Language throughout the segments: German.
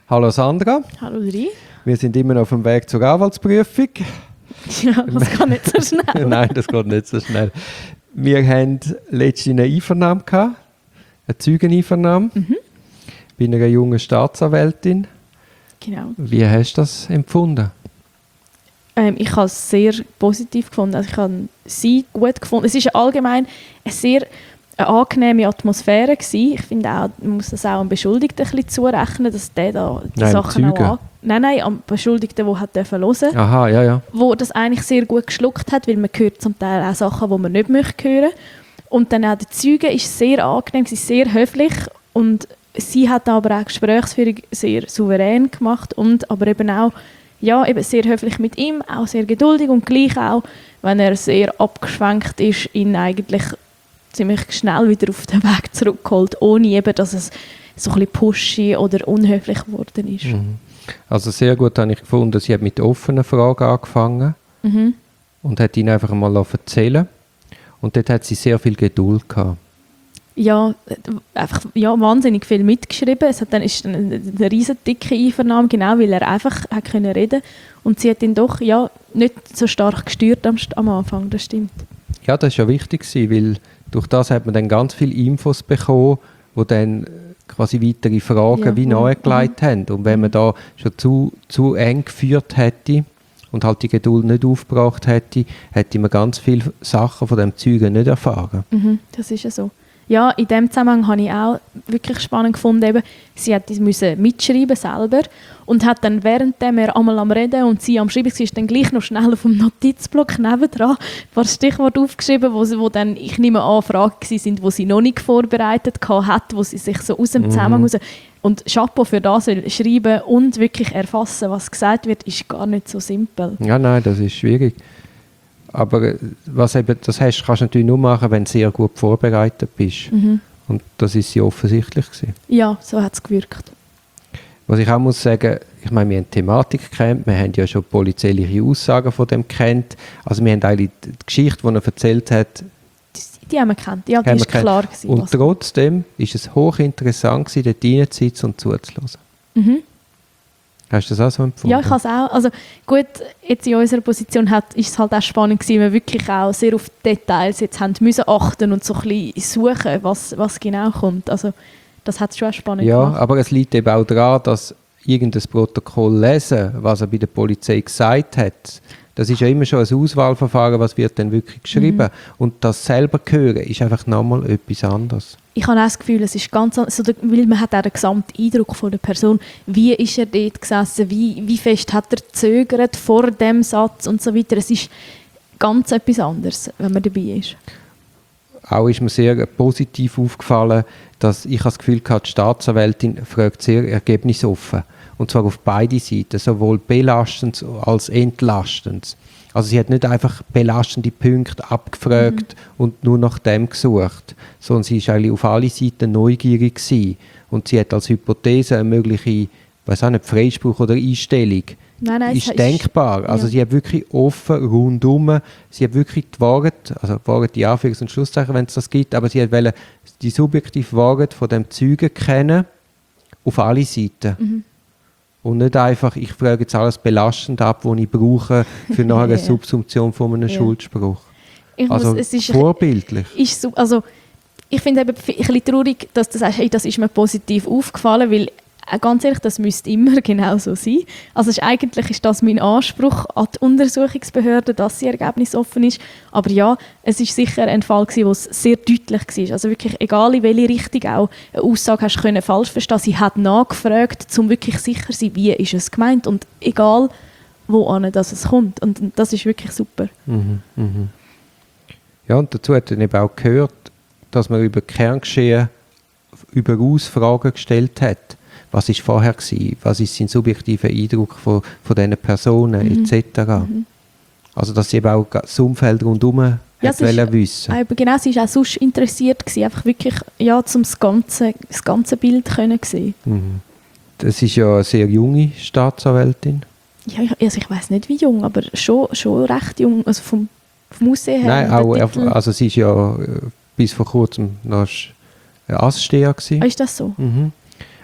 Hallo Sandra. Hallo Dri. Wir sind immer noch auf dem Weg zur Anwaltsprüfung. Ja, das geht nicht so schnell. Nein, das geht nicht so schnell. Wir hatten letztens eine Einvernahme gehabt, eine Zeugeneinvernahme bei einer jungen Staatsanwältin. Genau. Wie hast du das empfunden? Ich habe es sehr positiv gefunden. Also ich habe sie gut gefunden. Es ist allgemein eine angenehme Atmosphäre gewesen. Ich finde auch, man muss das auch am Beschuldigten ein bisschen zurechnen, dass der da die Sachen auch Nein, am Beschuldigten, der hat hören durfte. Aha, ja. Wo das eigentlich sehr gut geschluckt hat, weil man hört zum Teil auch Sachen, die man nicht möchte hören. Und dann auch der Zeuge ist sehr angenehm, sie ist sehr höflich und sie hat aber auch Gesprächsführung sehr souverän gemacht und aber eben auch eben sehr höflich mit ihm, auch sehr geduldig und gleich auch, wenn er sehr abgeschwenkt ist, ihn eigentlich ziemlich schnell wieder auf den Weg zurückgeholt, ohne eben, dass es so ein bisschen pushy oder unhöflich geworden ist. Also sehr gut habe ich gefunden, sie hat mit offenen Fragen angefangen und hat ihn einfach mal erzählen. Und dort hat sie sehr viel Geduld gehabt. Ja, einfach wahnsinnig viel mitgeschrieben. Es ist eine riesen dicke Einvernahme, genau, weil er einfach hat können reden. Und sie hat ihn doch nicht so stark gesteuert am Anfang, das stimmt. Ja, das war ja wichtig, weil durch das hat man dann ganz viele Infos bekommen, die dann quasi weitere Fragen nahegelegt haben. Und wenn man da schon zu eng geführt hätte und halt die Geduld nicht aufgebracht hätte, hätte man ganz viele Sachen von dem Zeugen nicht erfahren. Das ist ja so. Ja, in dem Zusammenhang habe ich auch wirklich spannend gefunden, eben, sie hat das mitschreiben selber und hat dann, währenddem er einmal am Reden und sie am Schreiben war, dann gleich noch schnell auf dem Notizblock nebendran ein paar Stichworte aufgeschrieben, wo dann, ich nehme an, Fragen waren, die sie noch nicht vorbereitet hat, wo sie sich so aus dem Zusammenhang raus... Und Chapeau für das, weil schreiben und wirklich erfassen, was gesagt wird, ist gar nicht so simpel. Ja, nein, das ist schwierig. Aber das kannst du natürlich nur machen, wenn du sehr gut vorbereitet bist. Und das ist sie offensichtlich gewesen. Ja, so hat es gewirkt. Was ich auch muss sagen, ich meine, wir haben die Thematik gekannt, wir haben ja schon polizeiliche Aussagen von dem gekannt. Also wir haben eigentlich die Geschichte, die er erzählt hat, die haben wir gekannt. Ja, die ist klar gewesen. Und trotzdem ist es hochinteressant gewesen, dort reinzusitzen und zuzuhören. Hast du das auch so empfunden? Ja, ich habe es auch. Also gut, jetzt in unserer Position ist es halt auch spannend gewesen, weil wir wirklich auch sehr auf Details jetzt haben müssen achten und so ein bisschen suchen, was genau kommt. Also das hat es schon auch spannend gemacht. Ja, aber es liegt eben auch daran, dass irgendein Protokoll lesen, was er bei der Polizei gesagt hat. Das ist ja immer schon ein Auswahlverfahren, was wird denn wirklich geschrieben. Und das selber hören ist einfach nochmal etwas anderes. Ich habe auch das Gefühl, es ist ganz anders, weil man hat auch den gesamten Eindruck von der Person, wie ist er dort gesessen, wie fest hat er gezögert vor dem Satz und so weiter. Es ist ganz etwas anderes, wenn man dabei ist. Auch ist mir sehr positiv aufgefallen, dass ich das Gefühl hatte, die Staatsanwältin fragt sehr ergebnisoffen. Und zwar auf beide Seiten, sowohl belastend als entlastend. Also sie hat nicht einfach belastende Punkte abgefragt und nur nach dem gesucht, sondern sie war eigentlich auf alle Seiten neugierig gewesen. Und sie hat als Hypothese eine mögliche, Freispruch oder Einstellung. Nein, ist denkbar. Also sie hat wirklich offen, rundum, sie hat wirklich die Wahrheit, also Wahrheit in Anführungs- und Schlusszeichen, wenn es das gibt, aber sie wollte die subjektive Wahrheit von dem Zeugen kennen, auf alle Seiten. Und nicht einfach, ich frage jetzt alles belastend ab, was ich brauche für nachher eine Subsumption von einem Schuldspruch. Es ist vorbildlich. Ich finde es ein bisschen traurig, dass du sagst, hey, das ist mir positiv aufgefallen, weil ganz ehrlich, das müsste immer genau so sein. Also eigentlich ist das mein Anspruch an die Untersuchungsbehörde, dass sie ergebnisoffen ist. Aber ja, es ist sicher ein Fall gewesen, wo es sehr deutlich war. Also wirklich, egal in welche Richtung auch eine Aussage hast können falsch verstehen, sie hat nachgefragt, um wirklich sicher zu sein, wie ist es gemeint und egal, wohin es kommt. Und das ist wirklich super. Ja, und dazu hat dann eben auch gehört, dass man über Kerngeschehen überaus Fragen gestellt hat. Was war vorher gewesen? Was ist sein subjektiver Eindruck von diesen Personen etc. Also dass sie eben auch das Umfeld rundherum wissen. Genau, sie war auch sonst interessiert gewesen, einfach wirklich um das ganze Bild können sehen. Das ist ja eine sehr junge Staatsanwältin. Ja, also ich weiss nicht wie jung, aber schon recht jung, also vom Aussehen her. Nein, also sie ist ja bis vor kurzem noch Asssteher gewesen. Ist das so?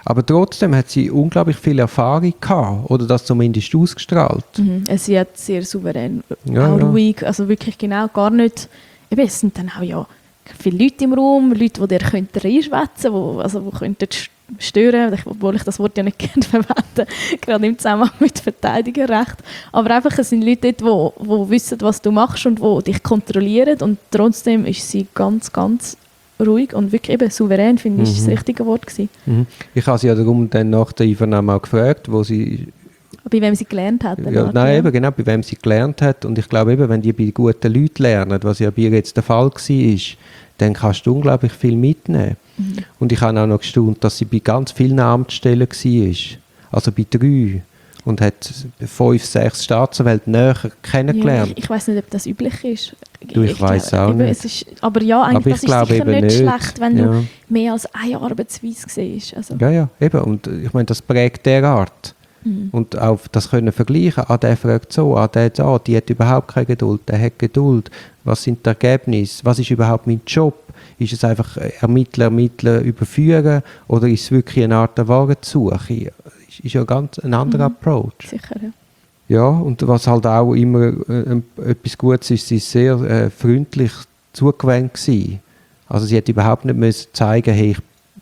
Aber trotzdem hat sie unglaublich viel Erfahrung gehabt, oder das zumindest ausgestrahlt. Sie hat sehr souverän, Ja, auch ja. ruhig, also wirklich genau gar nicht, eben, es sind dann auch ja viele Leute im Raum, Leute, die dir reinschwätzen könnten, die könnten stören, obwohl ich das Wort ja nicht gerne verwende, gerade im Zusammenhang mit Verteidigerrecht. Aber einfach, es sind Leute dort, die wissen, was du machst und die dich kontrollieren, und trotzdem ist sie ganz, ganz ruhig und wirklich eben souverän, finde ich, ist das richtige Wort gewesen. Ich habe sie ja darum dann nach der Einvernahme auch gefragt, wo sie... Bei wem sie gelernt hat. Ja, nein, eben, genau, bei wem sie gelernt hat. Und ich glaube eben, wenn die bei guten Leuten lernen, was ja bei ihr jetzt der Fall war, dann kannst du unglaublich viel mitnehmen. Und ich habe auch noch gestaunt, dass sie bei ganz vielen Amtsstellen war. Also bei 3. Und hat 5, 6 Staatsanwälte näher kennengelernt. Ja, ich weiss nicht, ob das üblich ist. Ich weiss auch nicht. Es ist, aber ja, eigentlich, Aber ich das ist glaube sicher eben nicht nicht. schlecht, wenn Ja. du mehr als eine Arbeitsweise siehst. Also, Ja, eben. Und ich meine, das prägt derart. Und auch das können vergleichen. Der fragt so, der da, die hat überhaupt keine Geduld, der hat Geduld. Was sind die Ergebnisse? Was ist überhaupt mein Job? Ist es einfach ermitteln, überführen, oder ist es wirklich eine Art der Warensuche? Ist ja ganz ein anderer Approach. sicher, ja. Ja, und was halt auch immer etwas Gutes ist, sie ist sehr freundlich zugewandt gewesen. Also sie hat überhaupt nicht müssen zeigen, hey,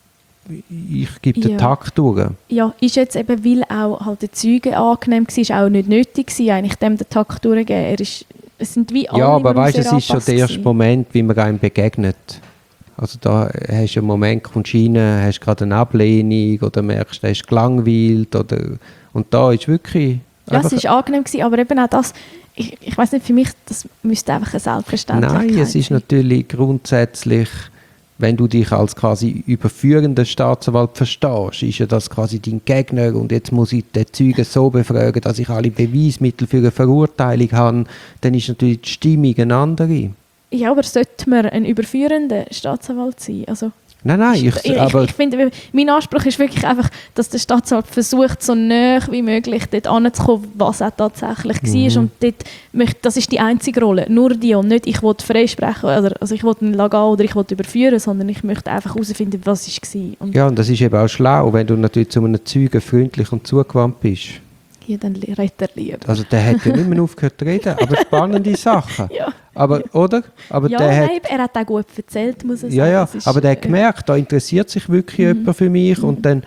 ich gebe den Ja. Takt durch. Ja, ist jetzt eben, weil auch halt der Zeuge angenehm war, auch nicht nötig gewesen, eigentlich dem den Takt durchzugeben. Es sind wie alle Ja, aber im Raum weißt du, sehr es ist schon angepasst der erste gewesen. Moment, wie man einem begegnet. Also da hast du einen Moment, kommst rein, hast gerade eine Ablehnung oder merkst, er ist gelangweilt. Und da ist wirklich... Ja, es einfach- war angenehm gewesen, aber eben auch das, ich weiss nicht, für mich, das müsste einfach eine Selbstverständlichkeit Nein, es ist sein. natürlich grundsätzlich, wenn du dich als quasi überführender Staatsanwalt verstehst, ist ja das quasi dein Gegner und jetzt muss ich den Zeugen so befragen, dass ich alle Beweismittel für eine Verurteilung habe, dann ist natürlich die Stimmung eine andere. Ja, aber sollte man ein überführender Staatsanwalt sein? Also, Nein, ich finde, mein Anspruch ist wirklich einfach, dass der Staatsanwalt versucht, so nah wie möglich dort anzukommen, was auch tatsächlich war. Und dort das ist die einzige Rolle, nur die, und nicht ich will freisprechen, also ich will ihn gehen oder ich will überführen, sondern ich möchte einfach herausfinden, was war. Und ja, und das ist eben auch schlau, wenn du natürlich zu einem Zeugen freundlich und zugewandt bist. ja, dann redet er lieber. Also der hat ja nicht mehr aufgehört zu reden, aber spannende Sachen. Ja. Aber, oder? Aber Ja, der hat, nein, er hat auch gut erzählt, muss ich sagen. ja, Es ist, aber der hat gemerkt, da interessiert sich wirklich jemand für mich und dann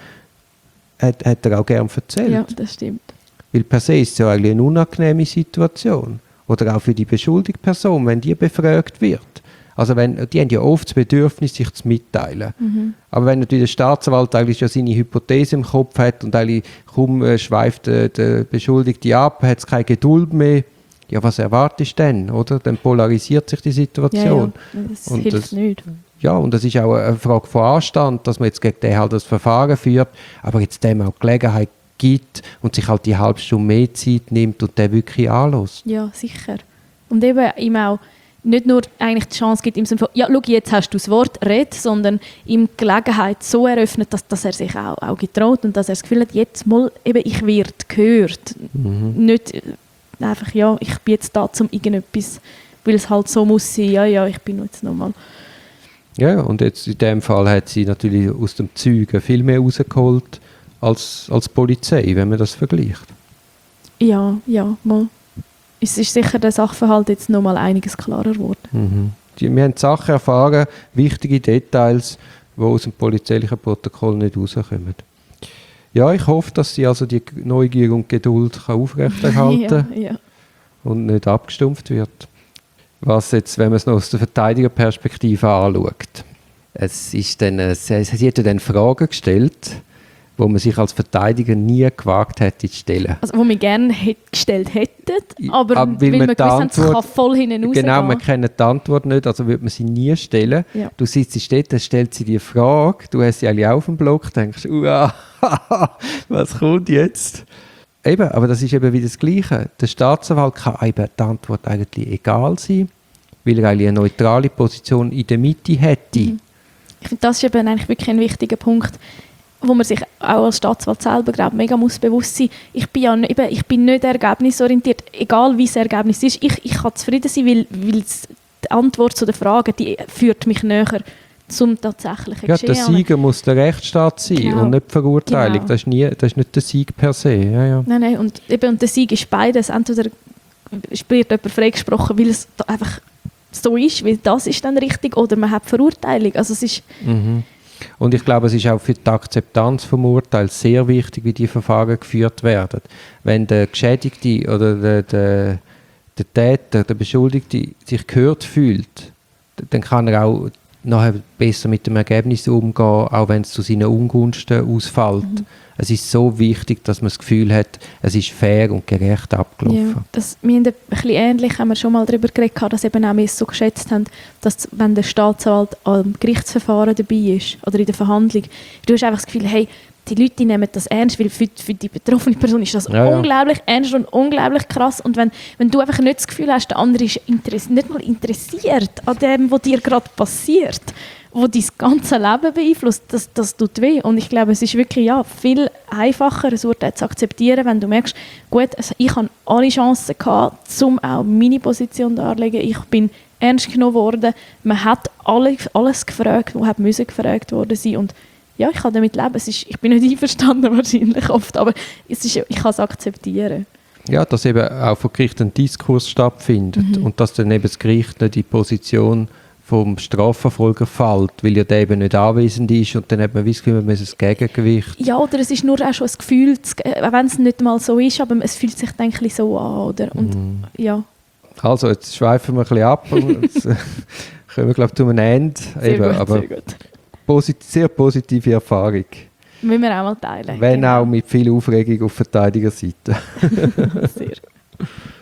hat er auch gern erzählt. Ja, das stimmt. Weil per se ist es ja eigentlich eine unangenehme Situation. Oder auch für die beschuldigte Person, wenn die befragt wird. Also die haben ja oft das Bedürfnis, sich zu mitteilen. Aber wenn natürlich der Staatsanwalt eigentlich schon seine Hypothese im Kopf hat und eigentlich kaum schweift der Beschuldigte ab, hat es keine Geduld mehr, ja, was erwartest du denn, oder? Dann polarisiert sich die Situation. Ja, das Und hilft das- nicht. Ja, und das ist auch eine Frage von Anstand, dass man jetzt gegen den halt das Verfahren führt, aber jetzt dem auch Gelegenheit gibt und sich halt die halbe Stunde mehr Zeit nimmt und den wirklich anlässt. Ja, sicher. Und eben ihm auch nicht nur eigentlich die Chance gibt, im Sinne von, ja, schau, jetzt hast du das Wort, red, sondern ihm die Gelegenheit so eröffnet, dass er sich auch getraut und dass er das Gefühl hat, jetzt mal, eben, ich werde gehört. Nicht einfach, ja, ich bin jetzt da zum irgendetwas, weil es halt so muss sein, ja, ich bin jetzt nochmal. Ja, und jetzt in dem Fall hat sie natürlich aus dem Zeugen viel mehr rausgeholt als die Polizei, wenn man das vergleicht. Ja, mal. Es ist sicher der Sachverhalt jetzt nochmal einiges klarer geworden. Wir haben Sachen erfahren, wichtige Details, die aus dem polizeilichen Protokoll nicht rauskommen. Ja, ich hoffe, dass sie also die Neugier und Geduld kann aufrechterhalten ja. und nicht abgestumpft wird. Was jetzt, wenn man es noch aus der Verteidigerperspektive anschaut. Sie hat ja dann Fragen gestellt, wo man sich als Verteidiger nie gewagt hätte zu stellen. Also, wo wir gerne gestellt hätten, aber Aber weil wir die gewusst haben, es Antwort- kann voll hinten rausgehen. Genau, man kennt die Antwort nicht, also würde man sie nie stellen. Ja. Du sitzt dort, dann stellt sie die Frage, du hast sie alle auf dem Block, denkst, was kommt jetzt? Eben, aber das ist eben wieder das Gleiche. Der Staatsanwalt kann eben die Antwort eigentlich egal sein, weil er eigentlich eine neutrale Position in der Mitte hätte. Ich finde, das ist eben eigentlich wirklich ein wichtiger Punkt, wo man sich auch als Staatsanwalt selber, glaube mega muss bewusst sein. Ich bin nicht ergebnisorientiert, egal wie das Ergebnis ist. Ich kann zufrieden sein, weil die Antwort zu der Frage, die führt mich näher zum tatsächlichen Ja, Geschehen. der Sieger muss der Rechtsstaat sein Genau. und nicht die Verurteilung. Genau. Das ist nicht der Sieg per se. Ja, ja. Nein, und der Sieg ist beides. Entweder wird jemand freigesprochen, weil es da einfach so ist, weil das ist dann richtig, oder man hat Verurteilung. Also es ist... Und ich glaube, es ist auch für die Akzeptanz vom Urteil sehr wichtig, wie die Verfahren geführt werden. Wenn der Geschädigte oder der Täter, der Beschuldigte sich gehört fühlt, dann kann er auch nachher besser mit dem Ergebnis umgehen, auch wenn es zu seinen Ungunsten ausfällt. Es ist so wichtig, dass man das Gefühl hat, es ist fair und gerecht abgelaufen. Ja, wir haben ein bisschen ähnlich, haben wir schon mal darüber geredet, dass eben auch wir es so geschätzt haben, dass wenn der Staatsanwalt am Gerichtsverfahren dabei ist oder in der Verhandlung, du hast einfach das Gefühl, hey, die Leute die nehmen das ernst, weil für die betroffene Person ist das unglaublich ernst und unglaublich krass. Und wenn du einfach nicht das Gefühl hast, der andere ist nicht mal interessiert an dem, was dir gerade passiert, wo dein ganze Leben beeinflusst, das tut weh. Und ich glaube, es ist wirklich viel einfacher, ein Urteil zu akzeptieren, wenn du merkst, gut, also ich habe alle Chancen gehabt, um auch meine Position darzulegen. Ich bin ernst genommen worden. Man hat alles gefragt, was gefragt worden sein. Und ja, ich kann damit leben. Ich bin nicht einverstanden wahrscheinlich oft, aber ich kann es akzeptieren. Ja, dass eben auch vor Gericht ein Diskurs stattfindet und dass dann eben das Gericht nicht in die Position vom Strafverfolger fällt, weil ja der eben nicht anwesend ist und dann hat man das Gefühl, man muss ein Gegengewicht. Ja, oder es ist nur auch schon ein Gefühl, auch wenn es nicht mal so ist, aber es fühlt sich, denke ich, so an, oder? Und, ja. Also, jetzt schweifen wir ein bisschen ab und jetzt kommen wir, glaube ich, zu einem Ende. Sehr gut, aber sehr gut. Sehr positive Erfahrung. Müssen wir auch mal teilen. Wenn auch mit viel Aufregung auf Verteidigerseite. Sehr gut.